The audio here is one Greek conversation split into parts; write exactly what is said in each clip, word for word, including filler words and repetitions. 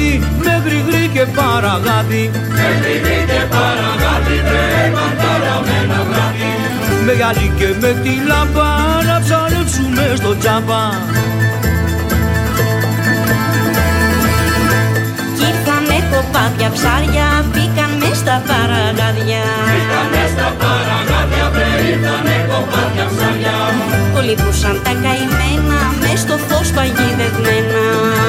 βράδυ, με γρηγρή και παραγάδι. Με γρηγρή και παραγάδι, βρε μανταραμένα βράδυ. Με γυαλί και με τη λάμπα, να ψαρέψουμε στο τσάμπα. Κι ήρθανε κοπάδια ψάρια, μπήκαν μες στα παραγάδια. Μπήκαν μες στα παραγάδια, βρε ήρθανε κοπάδια ψάρια. Κολυμπούσαν τα καημένα, μες στο φως παγιδευμένα.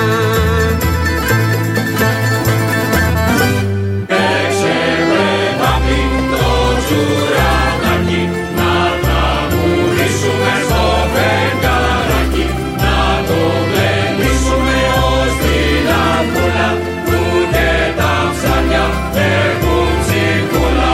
Παίξε βρε πάπη το τσουραδάκι, να τραγουδήσουμε στο φεγγαράκι, να το γλεντήσουμε ως την αμπούλα, που και τα ψάρια έχουν ψυχούλα.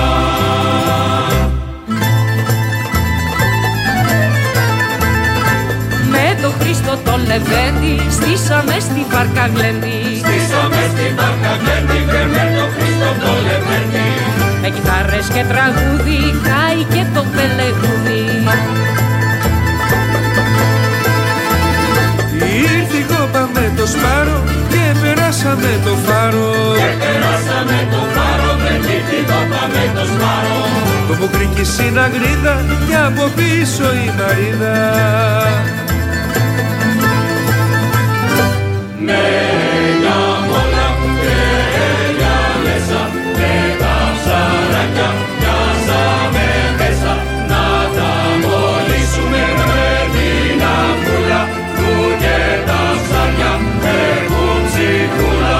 Με το Χρήστο το Λεβέντη, στήσαμε στη βάρκα γλέντη. Στήσαμε στη βάρκα γλέντη, βρε με το Χρήστο το Λεβέντη. Με κιθάρες και τραγούδι, κάει και το πελεγούδι. Ήρθε η κόπα με το σπάρο και περάσαμε το φάρο. Και περάσαμε το φάρο, βρε ήρθε η κόπα με το σπάρο. Το μπουκρίκι συναγρίδα και από πίσω η Μαρίδα. Με για μόνα και για μέσα, με τα ψαράκια πιάσαμε μέσα, να τα μολύσουμε με την αμπούλα, που και τα ψάρια έχουν ψυχούλα.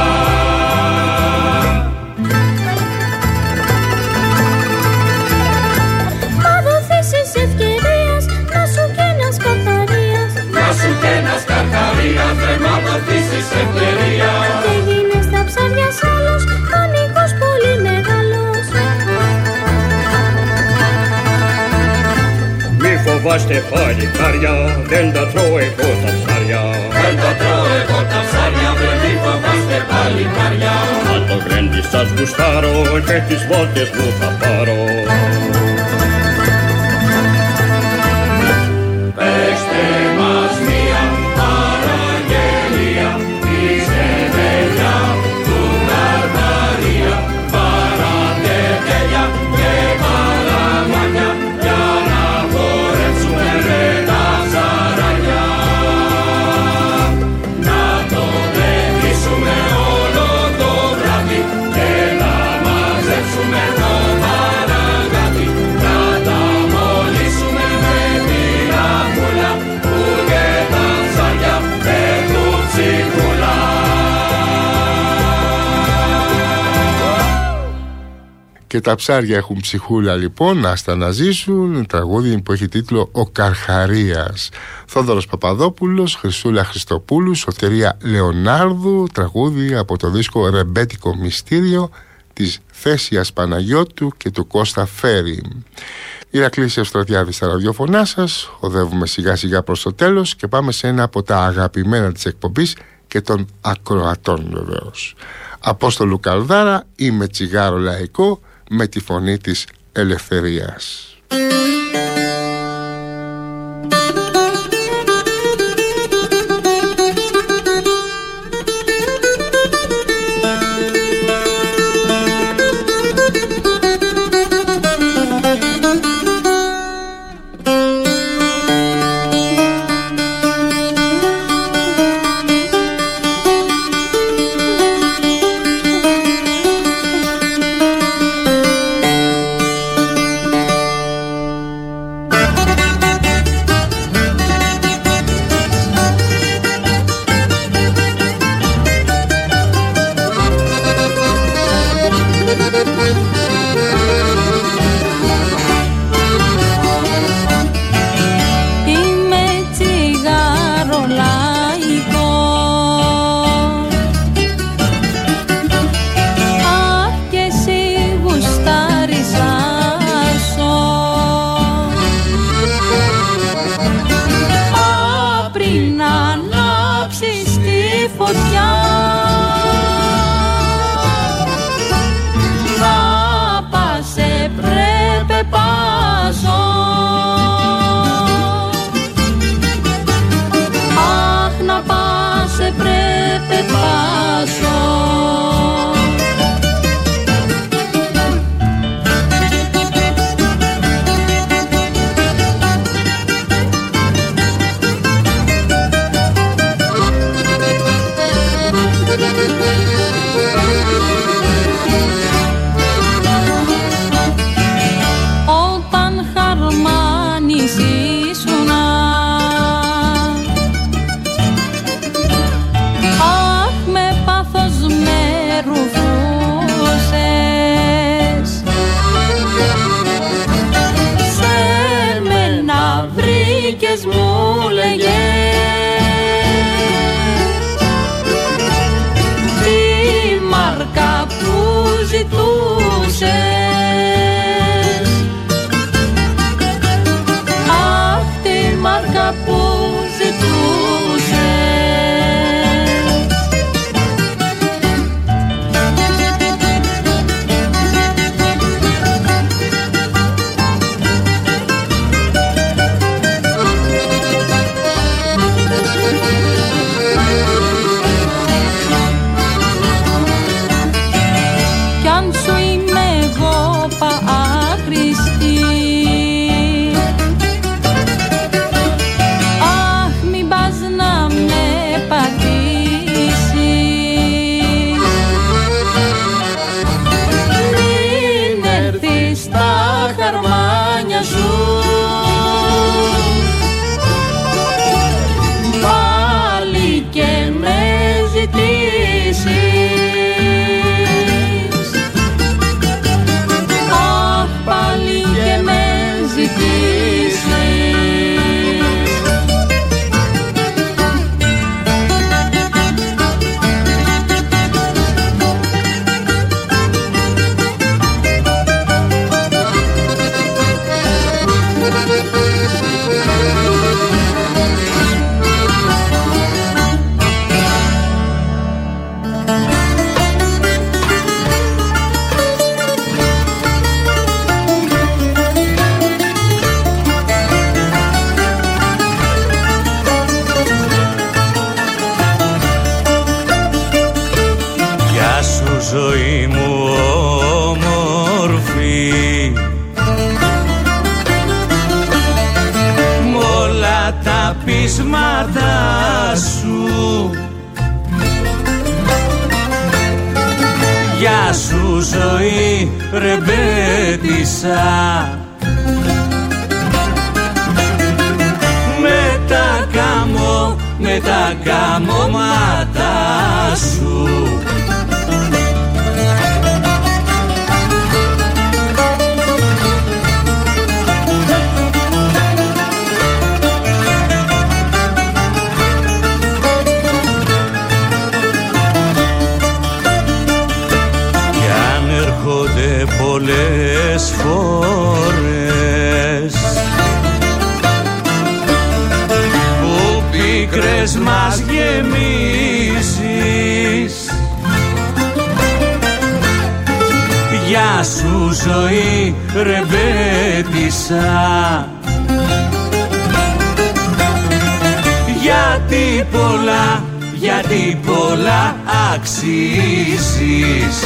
Μα δοθήσεις ευκαιρίας, να σου κι ένας καρχαρίας. Να σου κι ένας καρχαρίας, βρε μα δοθήσεις ευκαιρίας. Και γίνες στα ψάρια σ' άλλος, πανικός πολύ μεγάλος. Μη φοβάστε παλικάρια, δεν τα τρώω εγώ τα ψάρια. Δεν τα τρώω εγώ τα ψάρια, βρε μη φοβάστε παλικάρια. Αν το γλέντι σας γουστάρω και τις βόλτες μου θα πάρω. Πέστε μας μία παραγγελία, είστε παιδιά του Καρμαρία. Πάρατε τέλεια και παραμάνια, για να χορέψουμε με τα ψαράκια. Να το γλεντήσουμε όλο το βράδυ και να μαζέψουμε το παραγάδι. Να τα μολύσουμε με την αμπούλα, που και τα ψάρια έχουν ψυχούλα. Και τα ψάρια έχουν ψυχούλα, λοιπόν, άστα να ζήσουν. Τραγούδι που έχει τίτλο «Ο Καρχαρίας». Θόδωρος Παπαδόπουλος, Χρυσούλα Χριστοπούλου, Σωτηρία Λεωνάρδου. Τραγούδι από το δίσκο «Ρεμπέτικο Μυστήριο» της Θέσιας Παναγιώτου και του Κώστα Φέρη. Ηρακλής Ευστρατιάδης στα ραδιοφωνά σας. Οδεύουμε σιγά σιγά προς το τέλος και πάμε σε ένα από τα αγαπημένα της εκπομπής και των ακροατών βεβαίως. Απόστολου Καλδάρα, «Είμαι τσιγάρο λαϊκό», με τη φωνή της Ελευθερίας. σε πρέπει πάσω. αυτά που ζητούσε. Κι αν σου είμαι εγώ παχρηστή, αχ μην πας να με πατήσεις, μην έρθεις στα χαρμάνια σου πάλι και με ζητήσεις. Αχ πάλι και με ζητήσεις. Γεια σου ζωή μου όμορφη, μ' όλα τα πείσματα σου. Γεια σου ζωή ρεμπέτησα, με τα καμώ, με τα καμώματα σου. Κι αν έρχονται πολλές φορές που πίκρες μας γεμίσεις, γεια σου ζωή ρεμπέτησα, γιατί πολλά, γιατί πολλά αξίζεις.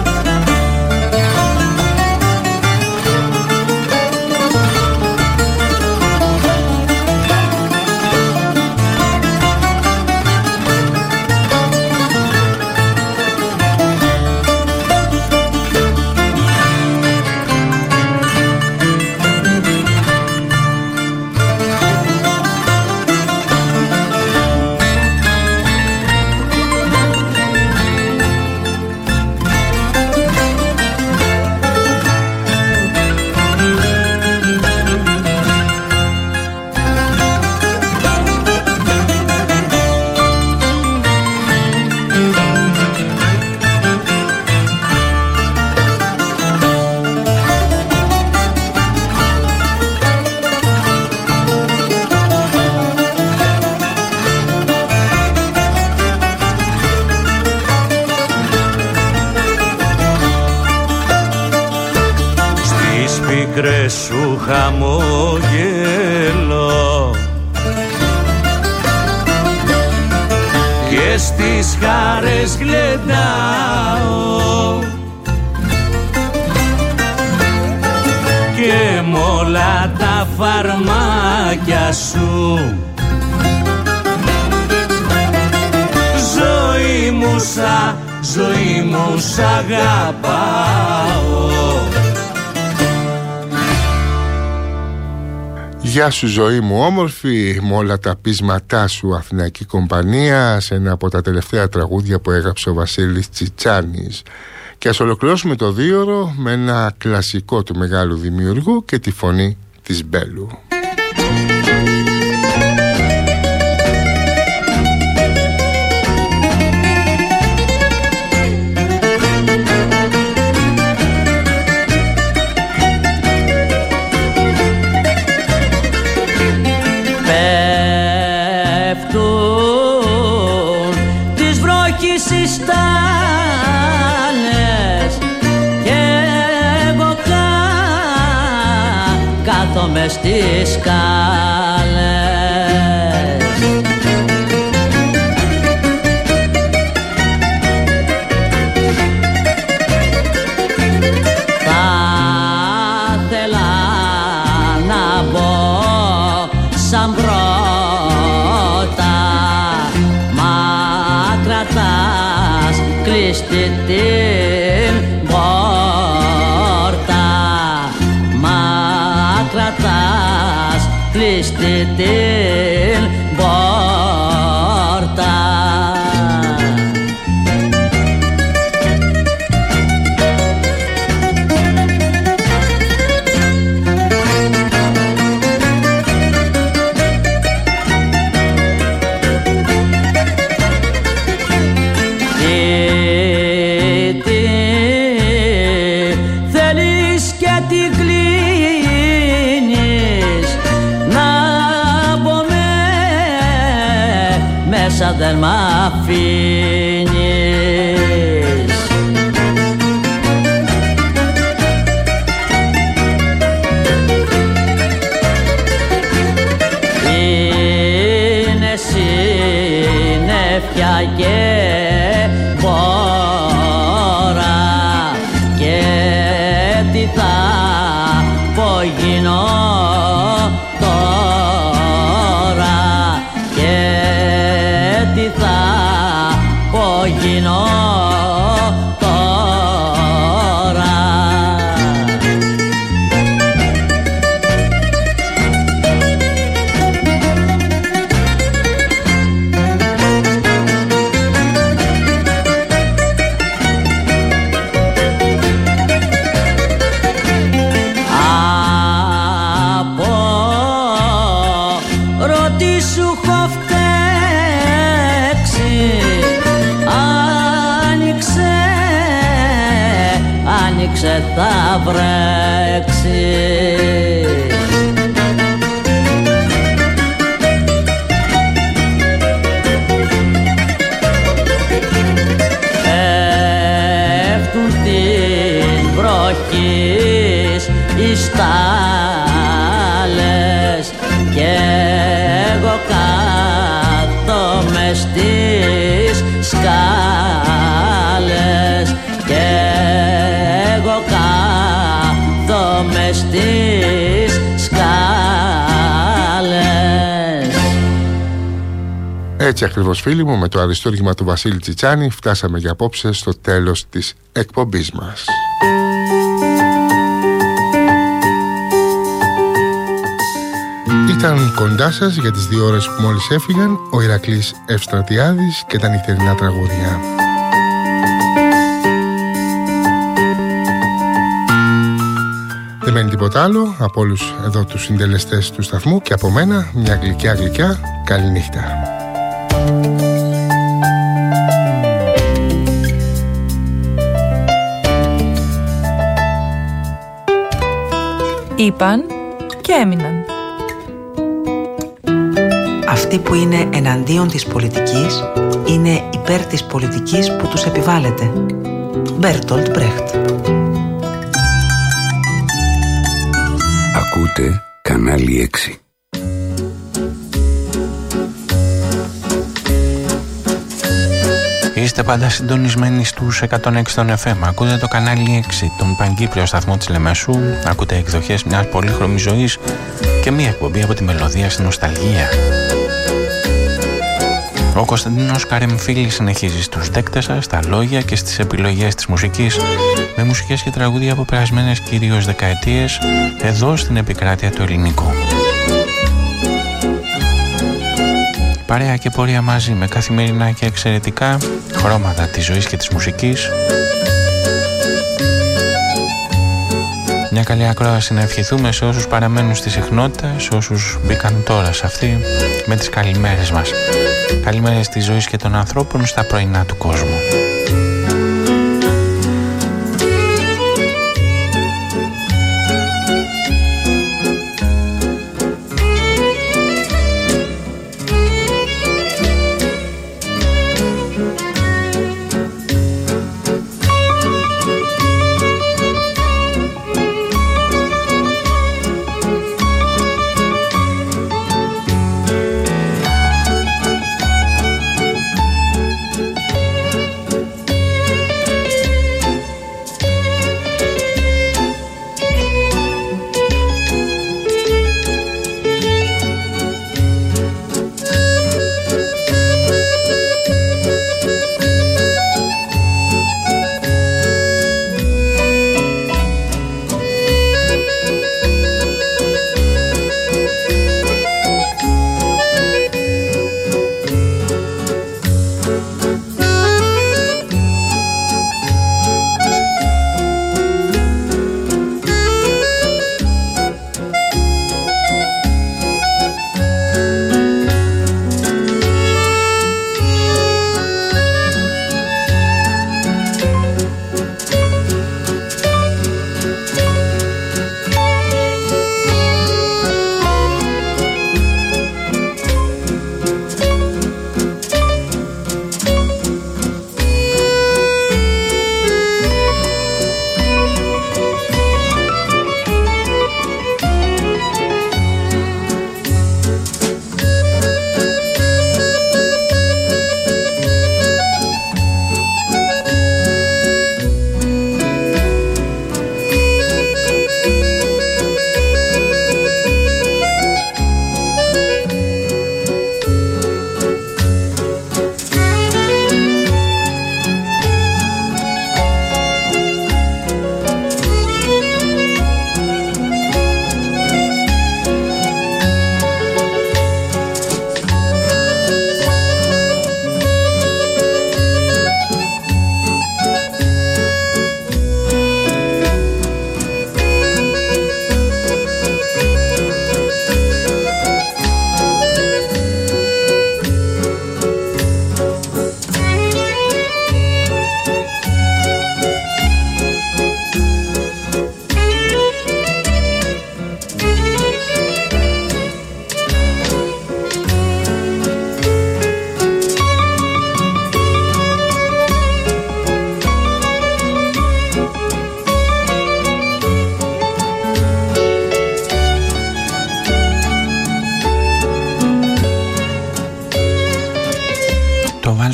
Πίκρες σου χαμόγελο και στις χαρές γλεντάω, και μ' όλα τα φαρμάκια σου ζωή μου σα, ζωή μου σ' αγαπάω. Γεια σου ζωή μου όμορφη, με όλα τα πείσματά σου Αθηναϊκή Κομπανία, σε ένα από τα τελευταία τραγούδια που έγραψε ο Βασίλης Τσιτσάνης. Και ας ολοκληρώσουμε το δίωρο με ένα κλασικό του μεγάλου δημιουργού και τη φωνή της Μπέλου. Πέρα μες στις σκάλες. Σαν πρώτα, μα κρατάς κλειστή την πόρτα, μα κρατάς κλειστή την πόρτα. Δεν μ' αφήνεις. Είναι συννεφιά και μπόρα και τι θα πω γίνω τώρα και τι θα πω γίνω τώρα. Από ρωτήσου άνοιξε θα βρέξει. Πέφτουν την βροχής οι στάλες και εγώ κάτω μες στις σκάλες και εγώ κάθω μες στις σκάλες. Έτσι ακριβώς, φίλοι μου, με το αριστούργημα του Βασίλη Τσιτσάνη φτάσαμε για απόψε στο τέλος της εκπομπής μας. Ήταν κοντά σας για τις δύο ώρες που μόλις έφυγαν ο Ηρακλής Ευστρατιάδης και τα νυχτερινά τραγούδια. Δεν μένει τίποτα άλλο από όλους εδώ τους συντελεστές του σταθμού και από μένα μια γλυκιά γλυκιά καληνύχτα. Είπαν και έμειναν. Αυτοί που είναι εναντίον της πολιτικής είναι υπέρ της πολιτικής που τους επιβάλλεται. Μπέρτολτ Μπρέχτ. Ακούτε κανάλι έξι. Είστε πάντα συντονισμένοι στους εκατόν έξι των εφ εμ. Ακούτε το κανάλι έξι, τον Παγκύπριο σταθμό της Λεμεσού. Ακούτε εκδοχές μιας πολύχρωμης ζωής και μια εκπομπή από τη μελωδία στην νοσταλγία. Ο Κωνσταντίνος Καρεμφίλης συνεχίζει στους δέκτες σας, στα λόγια και στις επιλογές της μουσικής, με μουσικές και τραγούδια από περασμένες κυρίως δεκαετίες, εδώ στην επικράτεια του ελληνικού. Παρέα και πορεία μαζί με καθημερινά και εξαιρετικά χρώματα της ζωής και της μουσικής. Μια καλή ακρόαση να ευχηθούμε σε όσους παραμένουν στη συχνότητα, σε όσους μπήκαν τώρα σε αυτή, με τις καλημέρες μας. Καλημέρες της ζωής και των ανθρώπων στα πρωινά του κόσμου.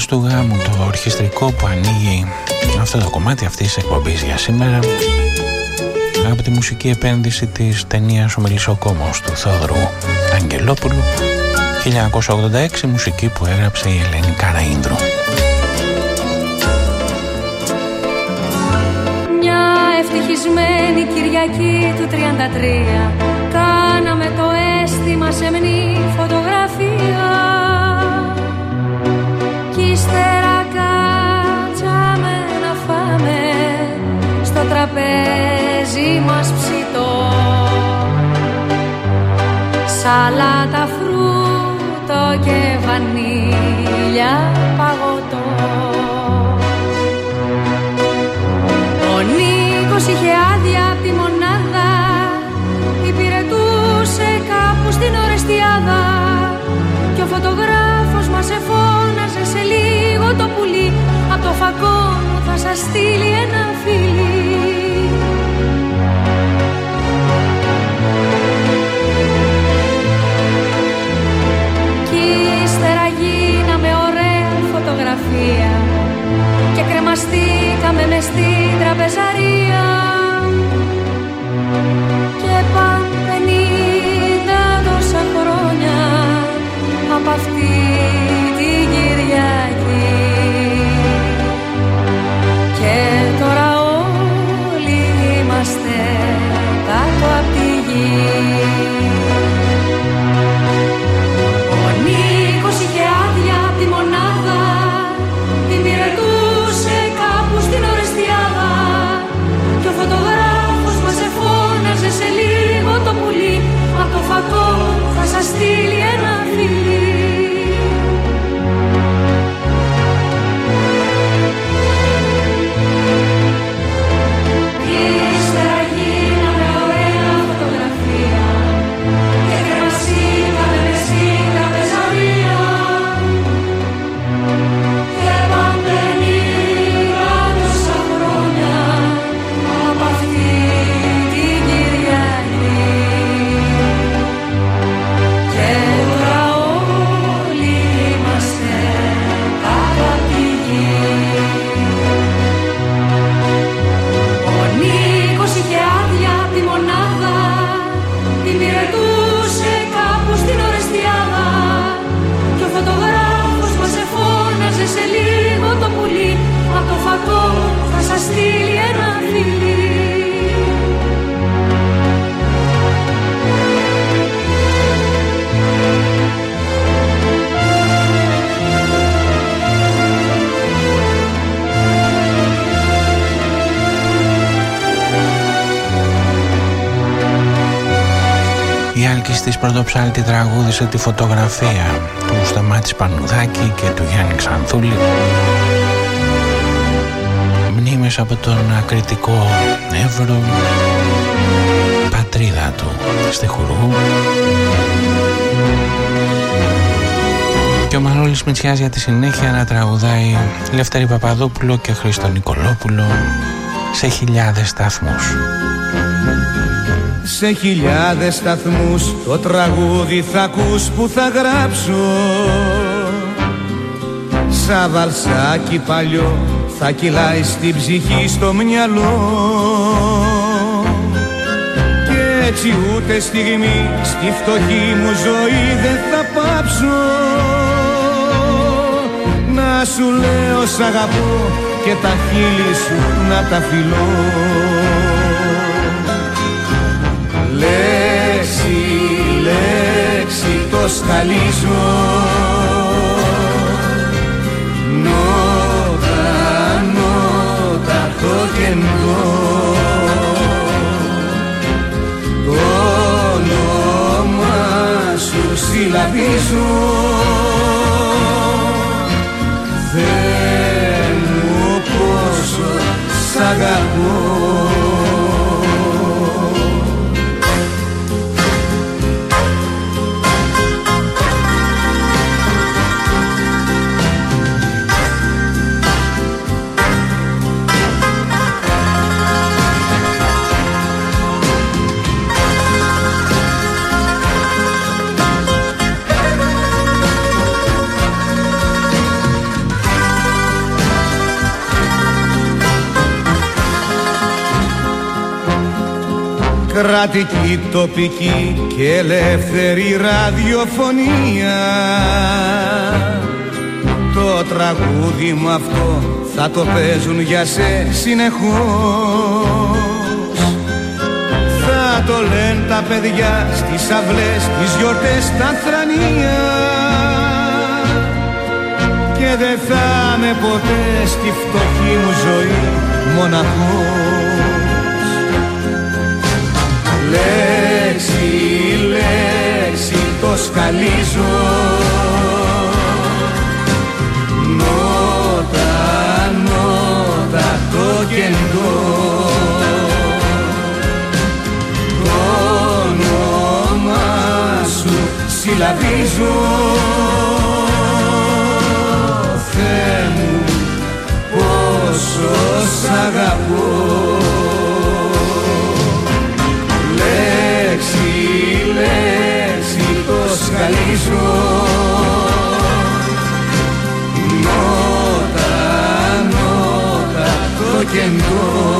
Αγγέλης του Γάμου, το ορχιστρικό που ανοίγει αυτό το κομμάτι αυτής της εκπομπής για σήμερα, από τη μουσική επένδυση της ταινίας «Ο Μελισσοκόμος» του Θόδωρου Αγγελόπουλου, χίλια εννιακόσια ογδόντα έξι, μουσική που έγραψε η Ελένη Καραΐνδρου. Μια ευτυχισμένη Κυριακή του τριάντα τρία, κάναμε το αίσθημα σεμνή φωτογραφία κι ύστερα κάτσαμε να φάμε στο τραπέζι μας ψητό, σαλάτα, φρούτο και βανίλια παγωτό. Ο Νίκος είχε άδεια απ' τη μονάδα, υπηρετούσε κάπου στην Ορεστιάδα κι ο φωτογράφος μας εφώναζε σε λίγο το πουλί, απ' το φακό μου θα σας στείλει ένα φιλί. Κι ύστερα γίναμε ωραία φωτογραφία και κρεμαστήκαμε μες στην τραπεζαρία και παν πενήντα τόσα χρόνια απ' αυτή την Κυριακή και τώρα όλοι είμαστε κάτω απ' τη γη. Ο Νίκος είχε άδεια απ' τη μονάδα, υπηρετούσε κάπου στην Ορεστιάδα και ο φωτογράφος μας εφώναζε σε λίγο το πουλί, απ' το φακό θα σας στείλει ένα φιλί. Ύστερα γίναμε ωραία φωτογραφία και κρεμαστήκαμε μες στην τραπεζαρία και παν πενήντα τόσα χρόνια απ' αυτή την Κυριακή και τώρα όλοι είμαστε κάτω απ' τη γη. Ο Νίκος είχε άδεια απ' τη μονάδα, υπηρετούσε κάπου στην Ορεστιάδα και ο φωτογράφος μας εφώναζε σε λίγο το πουλί, απ' το φακό θα σας στείλει ένα φιλί. Η Άλκης της Πρωτοψάλτη τραγούδισε τη φωτογραφία του Σταμάτη Πανουδάκη και του Γιάννη Ξανθούλη, μνήμες από τον ακριτικό Εύρο, πατρίδα του στη Χουργού. Και ο Μανώλης Μητσιάς για τη συνέχεια να τραγουδάει Λευτέρη Παπαδόπουλο και Χρήστο Νικολόπουλο σε χιλιάδες σταθμούς. Σε χιλιάδες σταθμούς το τραγούδι θα ακούς που θα γράψω, σαν βαλσάκι παλιό θα κυλάει στην ψυχή στο μυαλό και έτσι ούτε στιγμή στη φτωχή μου ζωή δεν θα πάψω να σου λέω σ' αγαπώ και τα χείλη σου να τα φιλώ. Λέξη, λέξη το σκαλίζω, νότα, νότα το κεντρό, το όνομα σου συλλαβίζω, Θεέ μου πόσο σ' αγαπώ. κρατική, τοπική και ελεύθερη ραδιοφωνία. Το τραγούδι μου αυτό θα το παίζουν για σε συνεχώς. Θα το λένε τα παιδιά στις αυλές, τις γιορτές, τα θρανία. Και δεν θα είμαι ποτέ στη φτωχή μου ζωή μοναχός. Λέξη, λέξη το σκαλίζω, νότα, νότα το κεντό. Το όνομα σου συλλαβίζω, Θεέ μου πόσο σ' αγαπώ. Λέξη, λέξη το σκαλίζω, νότα, νότα το κεντό.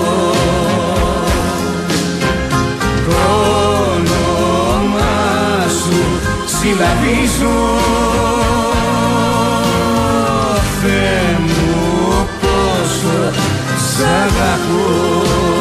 Το όνομα σου συλλαβίζω, Θεέ μου πόσο σ' αγαπώ.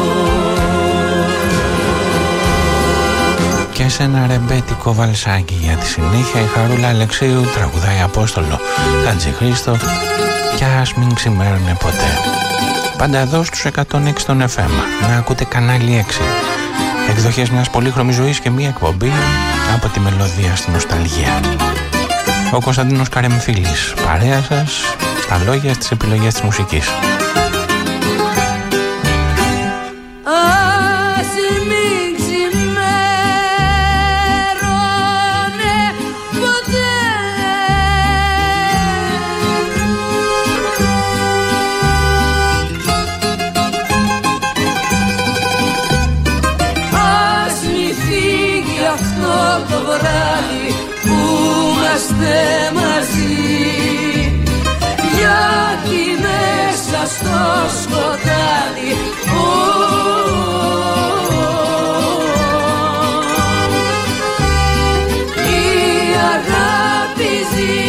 Και σε ένα ρεμπέτικο βαλσάκι για τη συνέχεια η Χαρούλα Αλεξίου τραγουδάει Απόστολο Χατζηχρήστο κι ας μην ξημέρωνε ποτέ. Πάντα εδώ στους εκατόν έξι των εφ εμ να ακούτε κανάλι έξι. Εκδοχές μιας πολύχρωμης ζωής και μια εκπομπή από τη μελωδία στην νοσταλγία. Ο Κωνσταντίνος Καρεμφίλης, παρέα σας, στα λόγια, στις επιλογές της μουσικής. Μαζί, γιατί μέσα στο σκοτάδι η αγάπη ζει.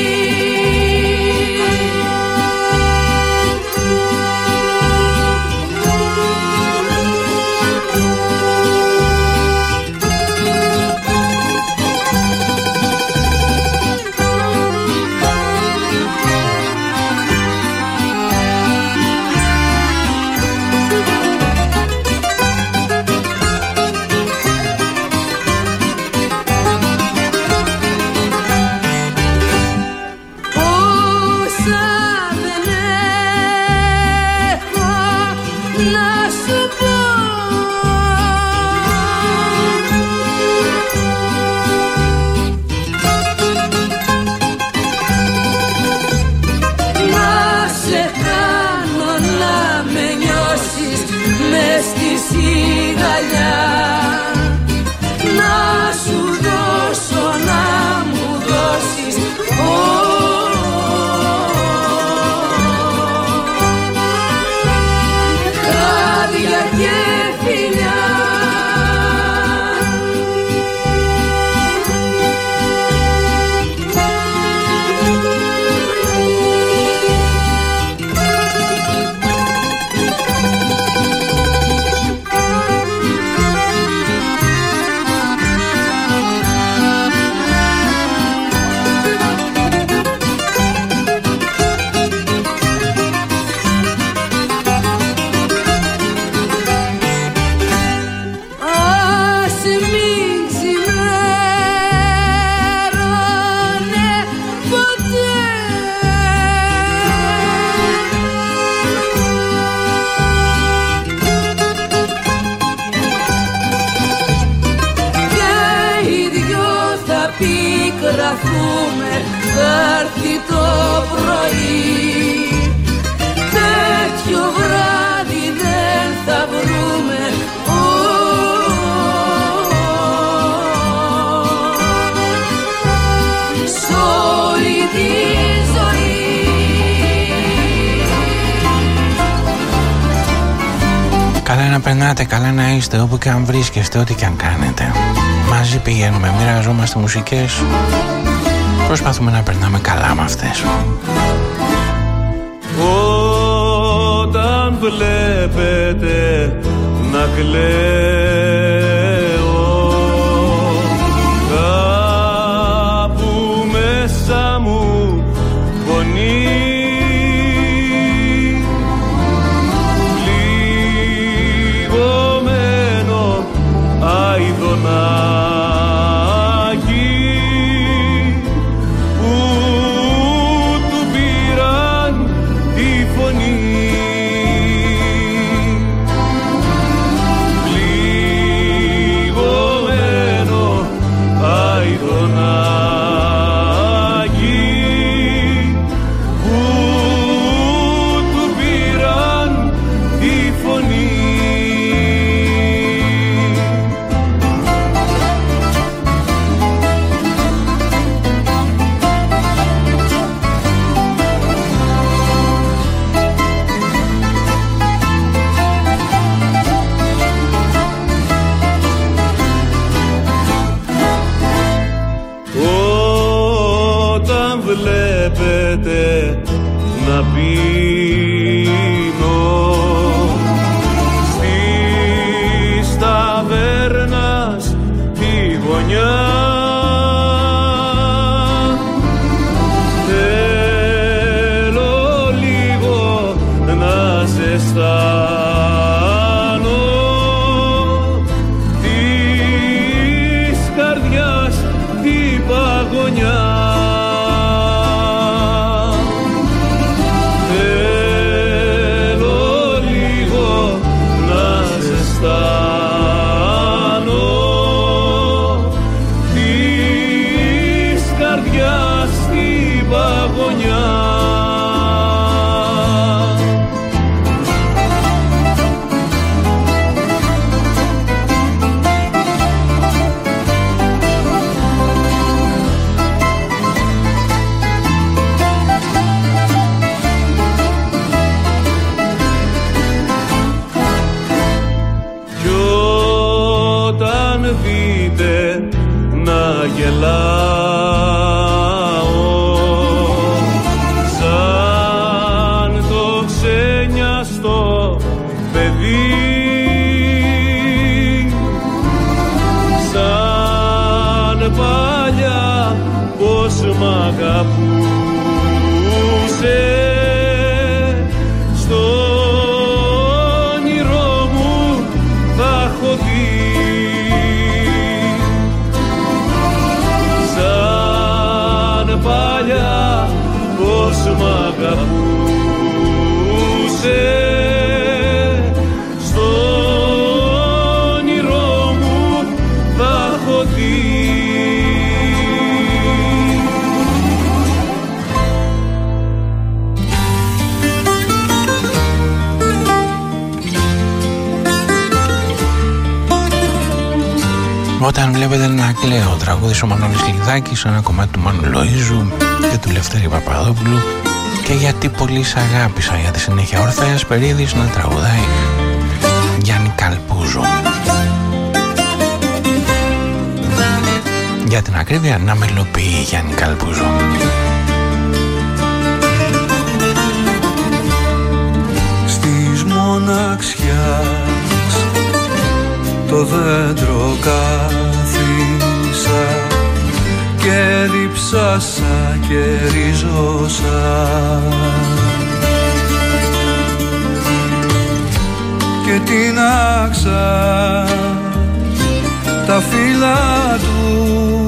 να περνάτε καλά, να είστε όπου και αν βρίσκεστε, ό,τι και αν κάνετε. Μαζί πηγαίνουμε, μοιραζόμαστε μουσικές, προσπαθούμε να περνάμε καλά με αυτές. Όταν βλέπετε να κλαίω, κάπου μέσα μου πονεί, πληγωμένο αηδονάκι που του πήραν τη φωνή. Να πίνω στις ταβέρνας τη γωνιά, θέλω λίγο να ζεστάνω της καρδιάς την παγωνιά. Σαν το ξένιαστο παιδί, σαν παλιά πως μ' αγαπούσε, στο όνειρό μου θα έχω δει. Παλιά πως μ' αγαπούσε, στο όνειρό μου θα έχω δει. Όταν βλέπετε να κλαίω, τραγούδησε ο Μανώλης Λιδάκης, ένα κομμάτι του Μάνου Λοΐζου και του Λευτέρη Παπαδόπουλου. Και γιατί πολύ σ' αγάπησα, για τη συνέχεια Ορφέας Περίδης να τραγουδάει Γιάννη Καλπούζο. Για την ακρίβεια να μελοποιεί Γιάννη Καλπούζο. Στις μοναξιάς το δέντρο κάθισα και διψάσα και ριζώσα και τίναξα τα φύλλα του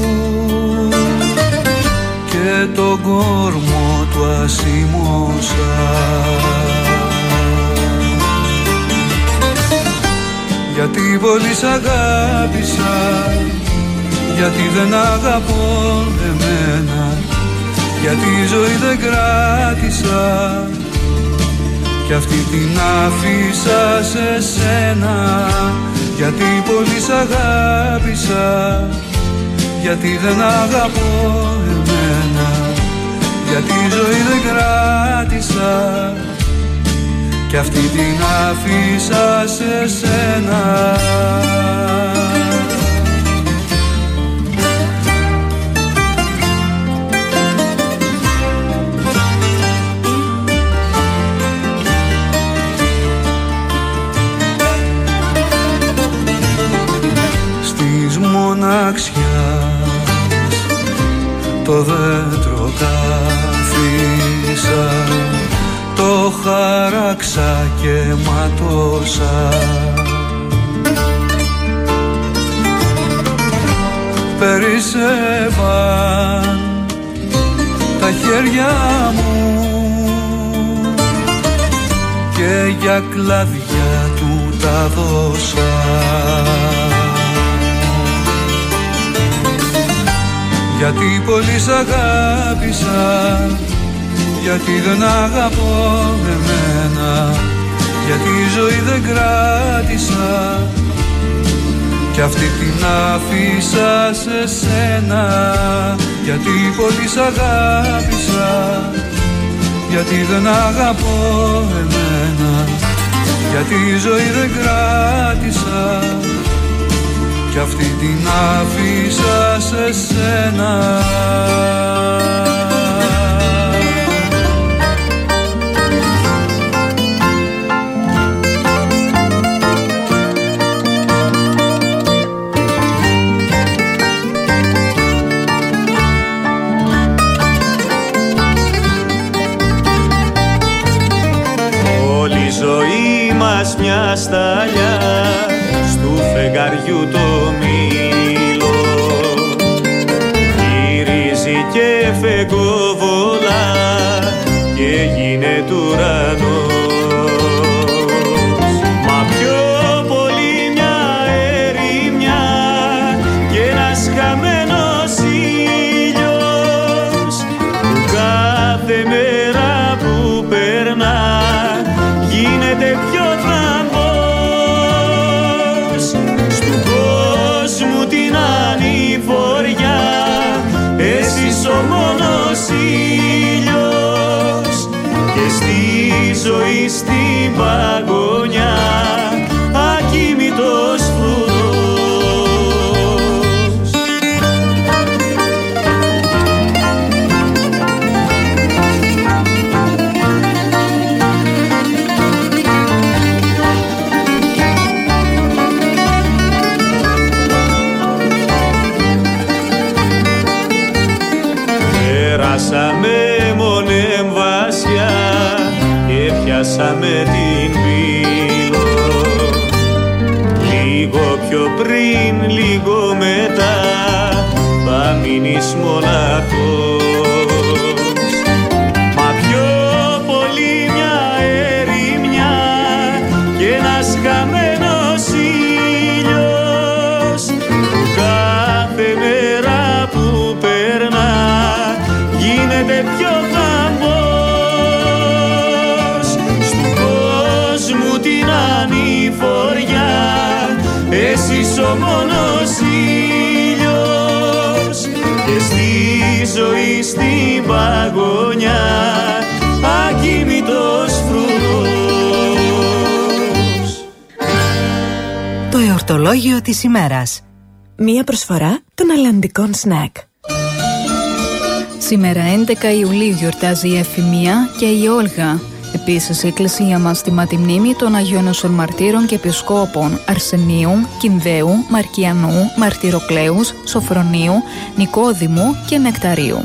και τον κόρμο του ασήμωσα. Γιατί πολύ σ' αγάπησα, γιατί δεν αγαπώ εμένα, γιατί η ζωή δεν κράτησα κι αυτή την άφησα σε σένα. Γιατί πολύ σ' αγάπησα, γιατί δεν αγαπώ εμένα, γιατί η ζωή δεν κράτησα κι αυτή την άφησα σε σένα. Στις μοναξιάς το δέντρο κάθισα, το χαράξα και ματώσα. Περισσεύαν τα χέρια μου και για κλαδιά του τα δώσα. Γιατί πολύ σ' αγάπησα, γιατί δεν αγαπώ εμένα, γιατί η ζωή δεν κράτησα κι αυτή την άφησα σε σένα. Γιατί πολύ σ' αγάπησα, γιατί δεν αγαπώ εμένα, γιατί η ζωή δεν κράτησα κι αυτή την άφησα σε σένα. Όλη η ζωή μας μια σταλιά, στου φεγγαριού το μήλο, γυρίζει και φεγγοβολά και γίνεται ουρανός. Μα πιο πολύ μια ερημιά και ένας χαμένος ήλιος που κάθε μέρα που περνά γίνεται πιο θαμπός. Στου κόσμου την ανηφοριά, εσύ ο μόνος ήλιος, και στη ζωή στην παγωνιά ακίμητος φρουρός. Πέρασαμε μονέμ βασιά και πιάσαμε την πύλο, λίγο πιο πριν, λίγο μετά θα μείνεις μοναχός. Μα πιο πολύ μια ερημιά και ένας χαμένος ήλιος που κάθε μέρα που περνά γίνεται πιο θαμπός. Στου κόσμου την ανηφοριά, εσύ ο μόνος ήλιος, και στη ζωή στην παγωνιά ακίμητος φρουρός. Το εορτολόγιο της ημέρας. Μία προσφορά των αλλαντικών σνακ. Σήμερα έντεκα Ιουλίου γιορτάζει η Εφημία και η Όλγα. Επίσης η Εκκλησία μας τιμά τη μνήμη των Αγίων Οσων Μαρτύρων και Επισκόπων Αρσενίου, Κινδαίου, Μαρκιανού, Μαρτυροκλέους, Σοφρονίου, Νικόδημου και Νεκταρίου.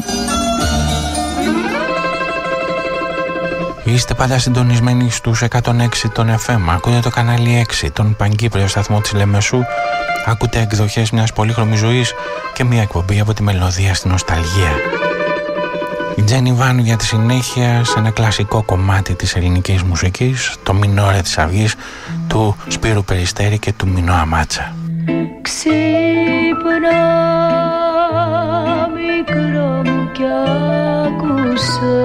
Είστε πάντα συντονισμένοι στους εκατόν έξι των εφ εμ. Ακούτε το κανάλι έξι, τον Παγκύπριο σταθμό της Λεμεσού. Ακούτε εκδοχές μιας πολύχρωμης ζωής και μια εκπομπή από τη μελωδία στην νοσταλγία. Η Τζένι Βάνου για τη συνέχεια σε ένα κλασικό κομμάτι της ελληνικής μουσικής, το Μινόρε της Αυγής του Σπύρου Περιστέρη και του Μινώ Αμάτσα. Ξύπνα μικρό μου κι άκουσε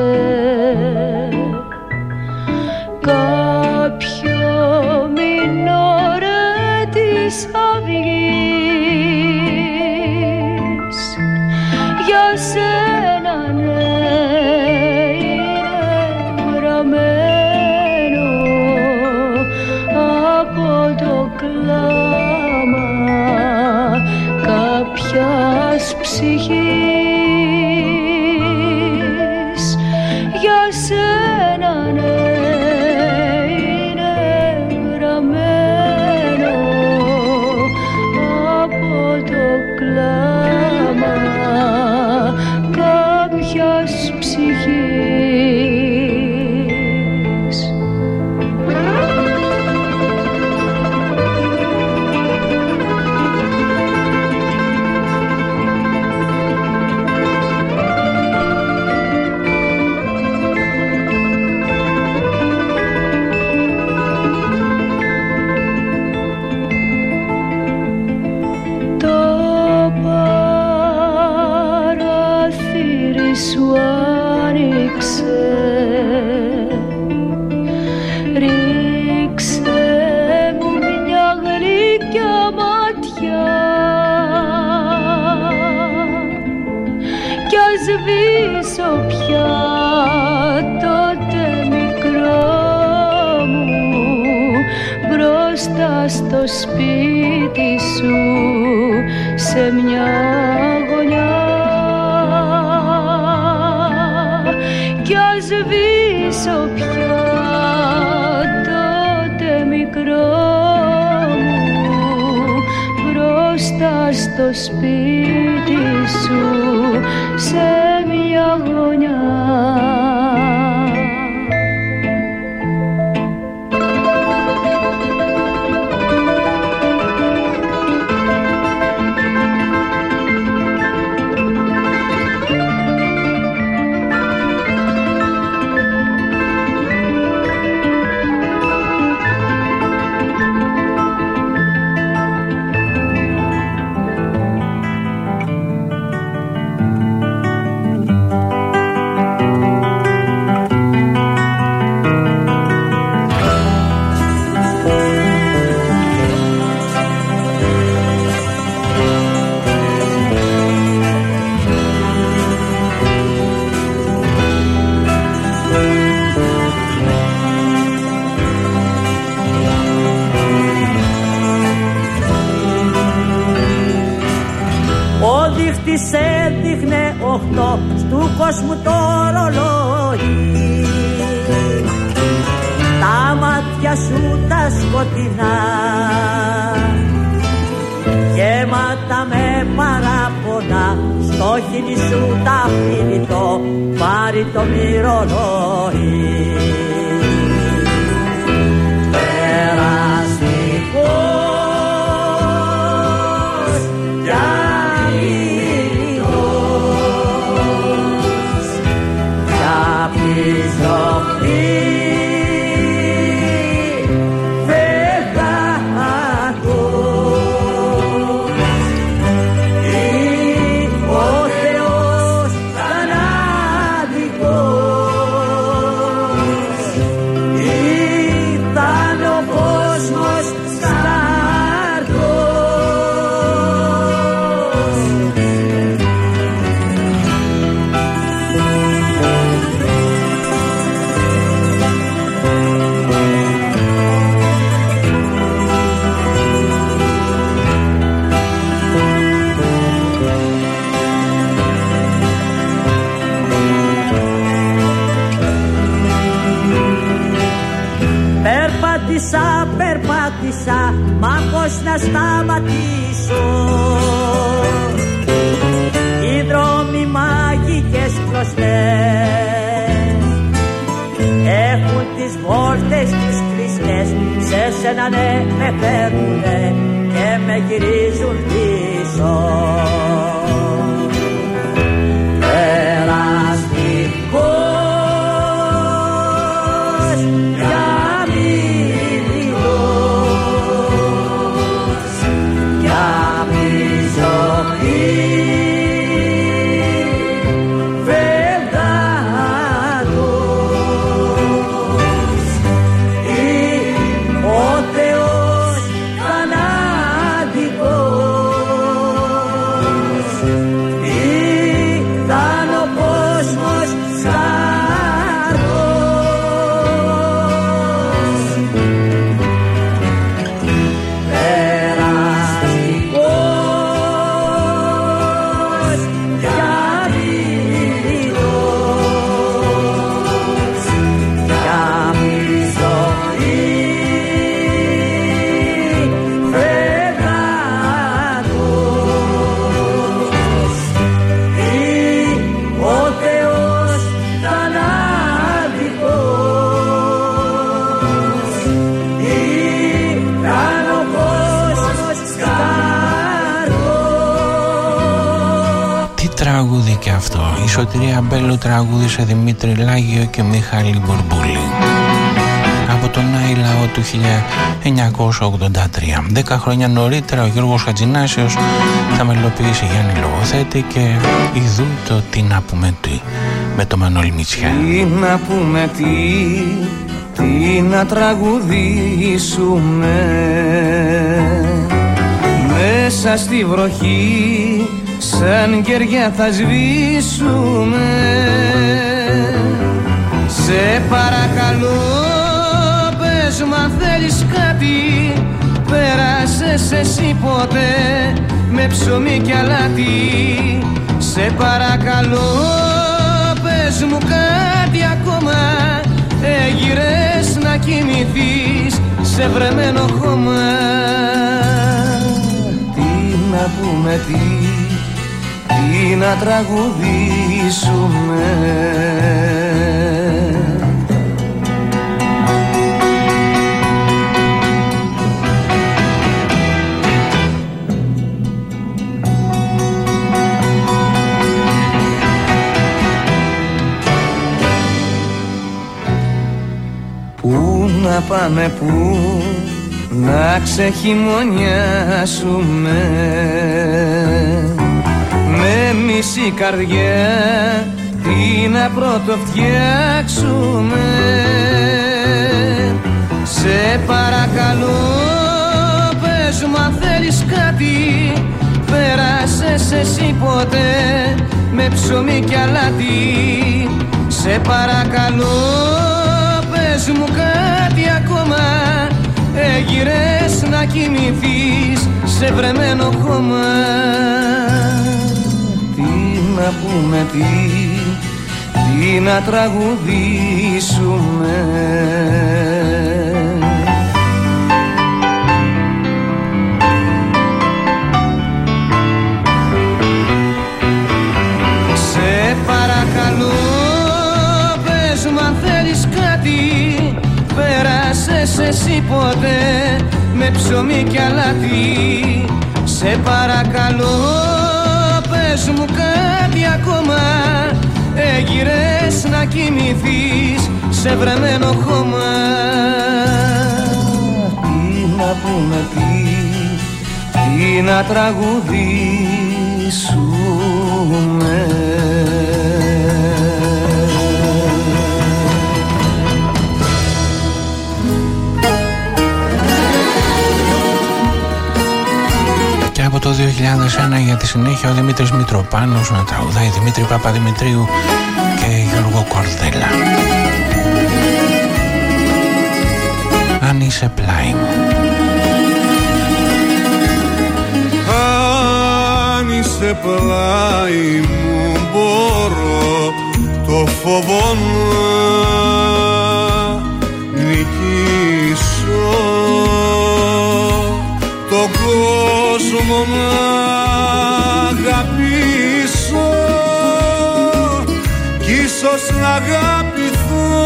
κάποιο μινόρε της αυγής για σένα, ναι, είναι γραμμένο. σου άνοιξε, ρίξε μου μια γλυκιά ματιά κι ας σβήσω πια τότε μικρό μου μπροστά στο σπίτι σου σε μια γωνιά κι ας σβήσω πια τότε μικρό μου μπροστά στο σπίτι σου σε μια γωνιά. Έδειχνε οχτώ στου κόσμου το ρολόι, τα μάτια σου τα σκοτεινά γέματα με παράπονα, στο χείλη σου τα φίλιτο πάρει το μυρολόι. Περπάτησα, περπάτησα, μα πώς να σταματήσω. Οι δρόμοι μαγικές κλωστές έχουν τις βόλτες τους κλειστές. Σε σένα ναι με φέρνουνε και με γυρίζουν πίσω. Τραγούδι και αυτό. Η Σωτηρία Μπέλου τραγούδισε Δημήτρη Λάγιο και Μιχάλη Μπουρμπούλη. από τον Άι Λαό του χίλια εννιακόσια ογδόντα τρία. Δέκα χρόνια νωρίτερα ο Γιώργος Χατζηνάσιος θα μελοποιήσει Γιάννη Λογοθέτη και ειδού το «Τι να πούμε τι» με το Μανώλη Μητσιά. Τι να πούμε τι, τι να τραγουδήσουμε, μέσα στη βροχή σαν κεριά θα σβήσουμε. Σε παρακαλώ πες μ' αν θέλεις κάτι, πέρασες εσύ ποτέ με ψωμί κι αλάτι. Σε παρακαλώ πες μου κάτι ακόμα, έγειρες να κοιμηθείς σε βρεμένο χώμα. Τι να πούμε τι, τι να τραγουδήσουμε, πού να πάμε, πού να ξεχειμονιάσουμε, με μισή καρδιά τι να πρωτοφτιάξουμε. Σε παρακαλώ πες μου αν θέλεις κάτι, πέρασες εσύ ποτέ με ψωμί κι αλάτι. Σε παρακαλώ πες μου κάτι ακόμα, έγειρες να κοιμηθείς σε βρεμένο χώμα. Τι να πούμε τι, τι να τραγουδήσουμε, σε παρακαλώ πες μου αν θέλεις κάτι, πέρασες εσύ ποτέ με ψωμί κι αλάτι. Σε παρακαλώ πες μου κάτι ακόμα, έγειρες να κοιμηθείς σε βρεμένο χώμα. Τι να πούμε τι, τι να τραγουδήσουμε, από το δύο χιλιάδες ένα για τη συνέχεια ο Δημήτρης Μητροπάνος να τραγουδάει Δημήτρη Παπαδημητρίου και Γιώργο Κορδέλα. Αν είσαι πλάι μου. Αν είσαι πλάι μου μπορώ το φόβο να νικήσω, τον κόσμο να αγαπήσω κι ίσως να αγαπηθώ.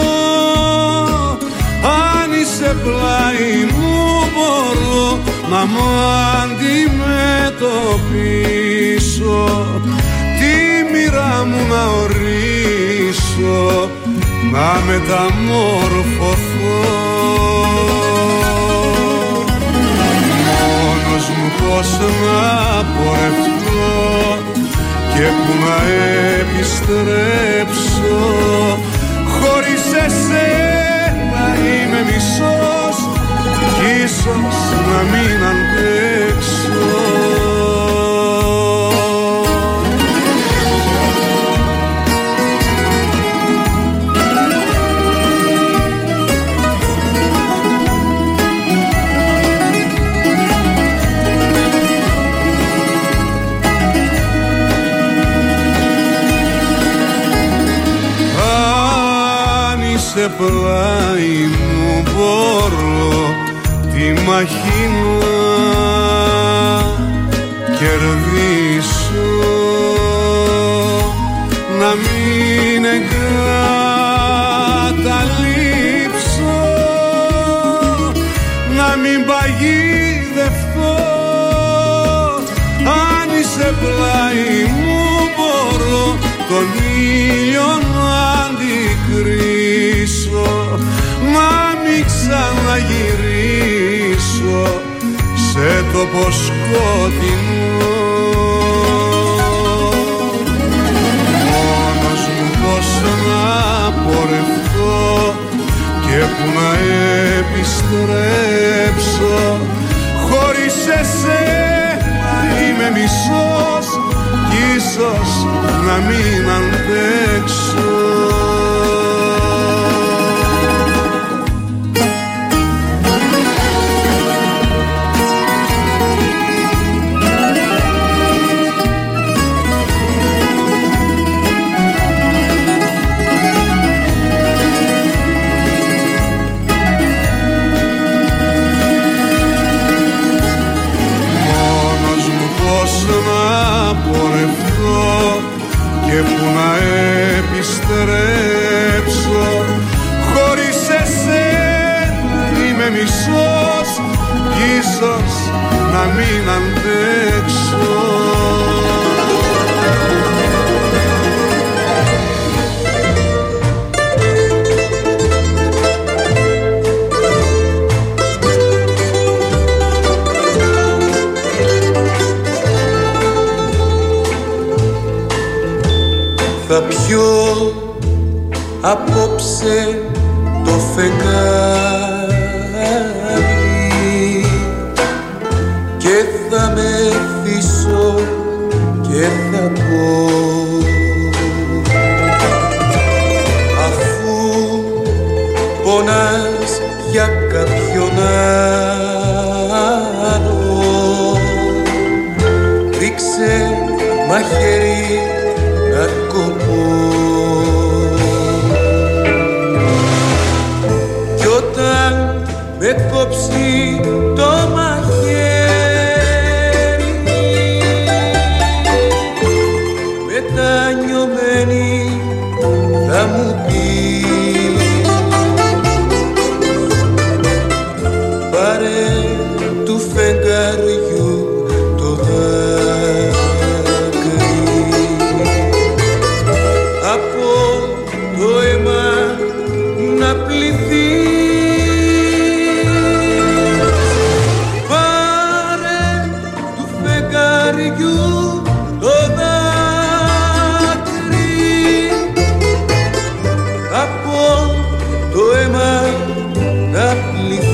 Αν είσαι πλάι μου μπορώ να μ' αντιμετωπίσω, τη μοίρα μου να ορίσω, να μεταμορφωθώ. Πώς να πορευτώ και που να επιστρέψω, χωρίς εσένα είμαι μισός κι ίσως να μην αντέξω. Σε πλάι μου μπορώ τη μαχή να κερδίσω, να μην εγκαταλείψω, να μην παγίδευτώ. Αν είσαι πλάι μου μπορώ τον ήλιο να αντικρίσω, να μην γυρίσω σε τόπο σκότεινο. Μόνος μου πως να πορευτώ και που να επιστρέψω. Χωρίς εσένα είμαι μισός κι ίσως να μην αντέξω. Και που να επιστρέψω. Χωρίς εσένα είμαι μισός κι ίσως να μην αντέξω. Θα πιω απόψε το φεγγάρι και θα μεθύσω και θα πω, αφού πονάς για κάποιον άλλο, ρίξε μαχαίρι να κοπώ. Κι όταν με κόψει το μαχαίρι, μετανιωμένη θα μου πει, πάρε του φεγγαριού το δάκρυ, από το αίμα να πληθεί. Πάρε του φεγγαριού το δάκρυ, από το αίμα να πληθεί.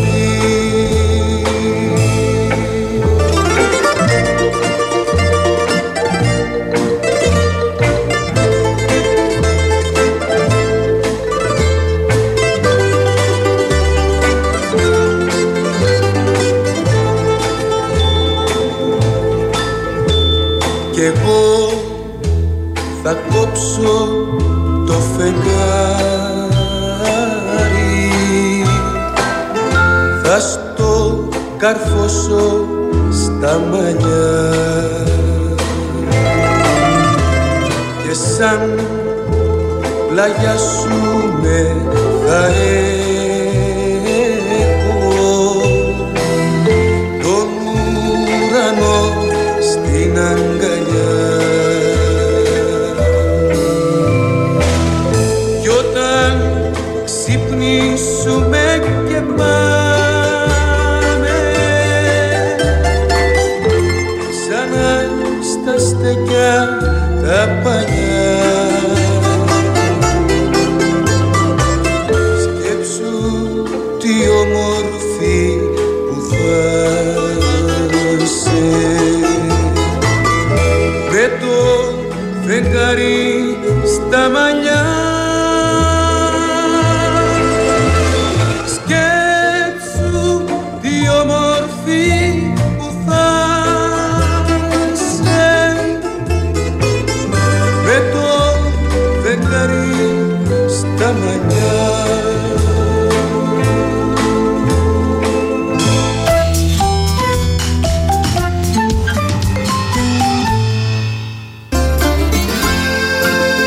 Κι εγώ θα κόψω το φεγγάρι, θα στο καρφώσω στα μαλλιά και σαν πλαγιάσουμε θα έχω τον ουρανό στην αγκαλιά. Κι όταν ξυπνήσουμε και πάμε ξανά στα στεκιά τα παλιά, σκέψου τι όμορφη που θα είσαι, με το φεγγάρι στα μαλλιά. Σκέψου τι όμορφη που θα είσαι, με το φεγγάρι στα μαλλιά.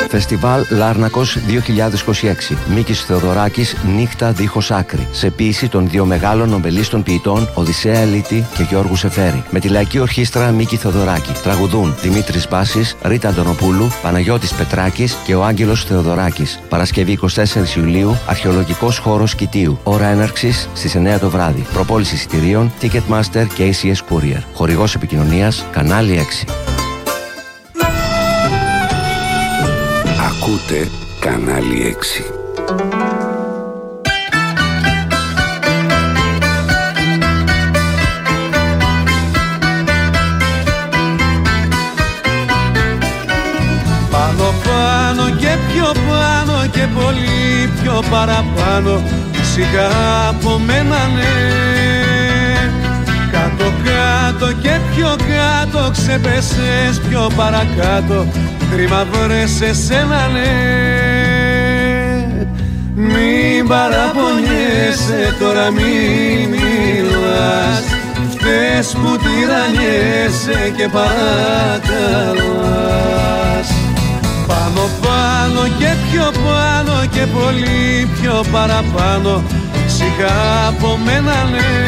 Φεστιβάλ Λάρνακος δύο χιλιάδες είκοσι έξι. Μίκης Θεοδωράκης, Νύχτα δίχως άκρη. Σε ποίηση των δύο μεγάλων νομπελίστων ποιητών Οδυσσέα Ελίτη και Γιώργου Σεφέρη. Με τη Λαϊκή Ορχήστρα Μίκη Θεοδωράκη. Τραγουδούν Δημήτρης Μπάσης, Ρίτα Αντωνοπούλου, Παναγιώτης Πετράκης και ο Άγγελος Θεοδωράκης. Παρασκευή εικοστή τέταρτη Ιουλίου, Αρχαιολογικός Χώρος Κητίου. Ώρα έναρξης στις εννιά το βράδυ. Προπόληση εισιτηρίων Ticketmaster και έι σι ες Courier. Χορηγός επικοινωνίας Κανάλι έξι. Ακούτε Κανάλι έξι. Πάνω πάνω και πιο πάνω και πολύ πιο παραπάνω, σιγά από μένα ναι. Κάτω κάτω και πιο κάτω, ξεπέσες πιο παρακάτω, κρίμα βρες εσένα ναι. Μην παραπονιέσαι τώρα, μη μιλάς, φταίς που τυραννιέσαι και παρακαλάς. Πάνω πάνω και πιο πάνω και πολύ πιο παραπάνω, σιγά από μένα ναι.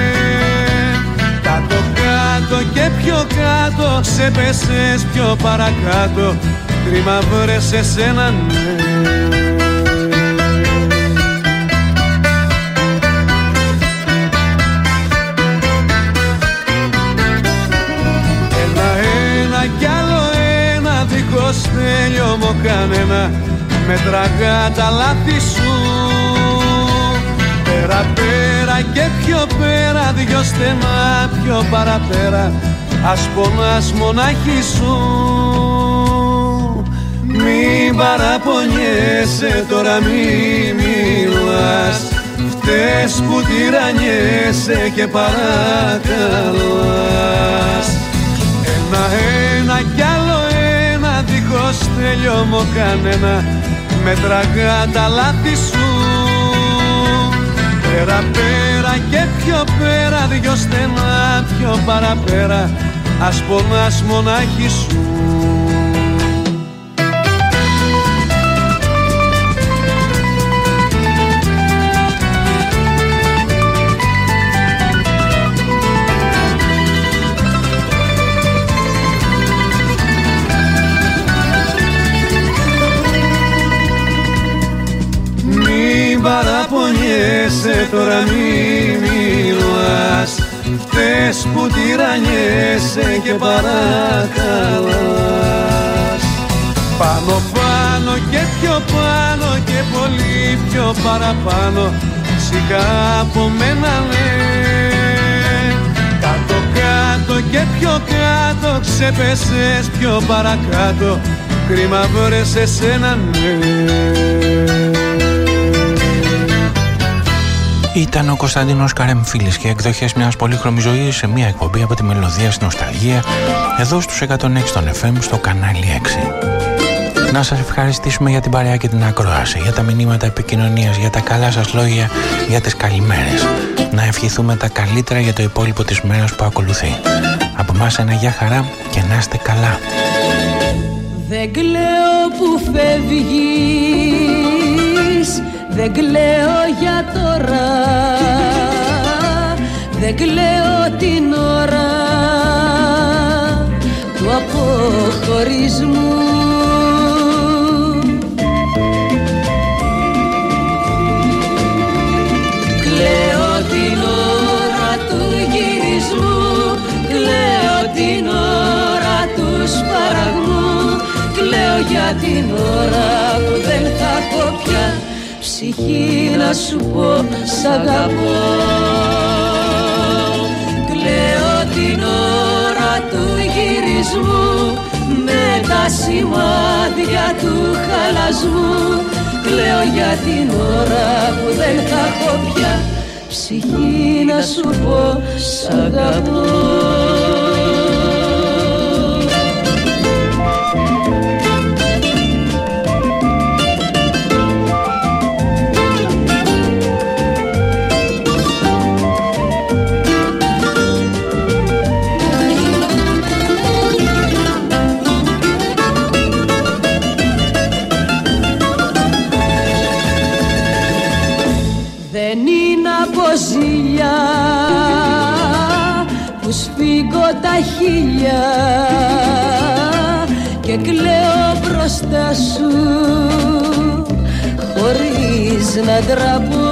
Κάτω κάτω και πιο κάτω, ξεπέσες πιο παρακάτω, κρίμα βρες εσένα ναι. Ένα ένα κι άλλο ένα, δίχως τέλειωμο κανένα, μετραγά τα λάθη σου. Πέρα πέρα και πιο πέρα, δυο στενά πιο παραπέρα, ας πονάς μονάχη σου. Μην παραπονιέσαι τώρα, μη μιλάς, φταίς που τυραννιέσαι και παρακαλάς. Ένα ένα κι άλλο ένα, δίχως τέλειωμο κανένα, μετραγά τα λάθη σου. Πέρα πέρα και πιο πέρα, δυο στενά πιο παραπέρα, ας πονάς μονάχη σου. Παραπονιέσαι τώρα, μη μιλάς, φταίς που τυραννιέσαι και παρακαλάς. Πάνω πάνω και πιο πάνω και πολύ πιο παραπάνω, σιγά από μένα ναι. Κάτω κάτω και πιο κάτω, ξεπέσες πιο παρακάτω, κρίμα βρες εσένα ναι. Ήταν ο Κωνσταντίνος Καρεμφίλης και εκδοχές μιας πολύχρωμης ζωής σε μια εκπομπή από τη μελωδία στην νοσταλγία, εδώ στους εκατόν έξι των εφ εμ στο Κανάλι έξι. Να σας ευχαριστήσουμε για την παρέα και την ακρόαση, για τα μηνύματα επικοινωνίας, για τα καλά σας λόγια, για τις καλημέρες. Να ευχηθούμε τα καλύτερα για το υπόλοιπο της μέρας που ακολουθεί. Από εμάς ένα γεια χαρά και να είστε καλά. Δεν κλαίω που φεύγεις, δεν κλαίω για τώρα, δεν κλαίω την ώρα του αποχωρισμού. Κλαίω την ώρα του γυρισμού, κλαίω την ώρα του σπαραγμού, κλαίω για την ώρα που δεν θα έχω πια ψυχή να σου πω σ' αγαπώ. Κλαίω την ώρα του γυρισμού με τα σημάδια του χαλασμού, κλαίω για την ώρα που δεν θα έχω πια ψυχή να σου πω σ' αγαπώ. τα χείλια και κλαίω μπροστά σου χωρίς να ντραπώ.